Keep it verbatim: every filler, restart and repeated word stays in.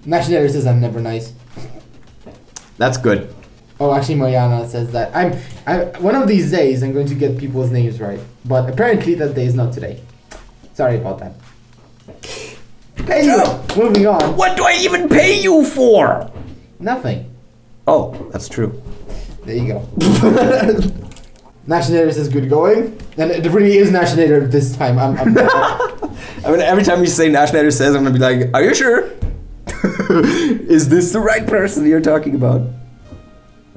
Nationality says I'm never nice. That's good. Oh, actually, Mariana says that I'm. I one of these days I'm going to get people's names right, but apparently that day is not today. Sorry about that. Anyway, moving on. What do I even pay you for? Nothing. Oh, that's true. There you go. Nationality says good going, and it really is Nationality this time. I'm. I'm I mean, every time you say Nationality says, I'm gonna be like, "Are you sure? Is this the right person you're talking about?"